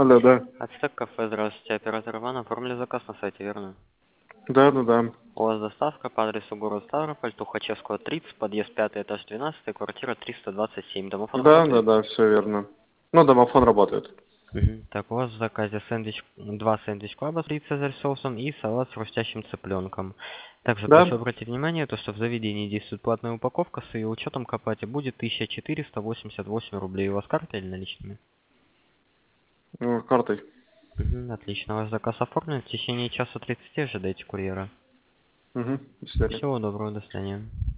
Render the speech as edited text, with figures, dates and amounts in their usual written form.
Алло, да. Ацтек кафе, здравствуйте. Оператор Иван, оформили заказ на сайте, верно? Да. У вас доставка по адресу город Ставрополь, Тухачевского, 30, подъезд 5, этаж 12, квартира 327. Домофон работает? Да, все верно. Ну, домофон работает. Мгм. Так, у вас в заказе сэндвич, два сэндвич-клаба, 3 цезарь соусом и салат с хрустящим цыпленком. Также прошу Да? обратить внимание, то, что в заведении действует платная упаковка, с ее учетом к оплате будет 1488 рублей. У вас карта или наличными? Картой. Мгм, отлично, ваш заказ оформлен. В течение часа 30 ожидайте курьера. Угу. До свидания. Всего доброго, до свидания.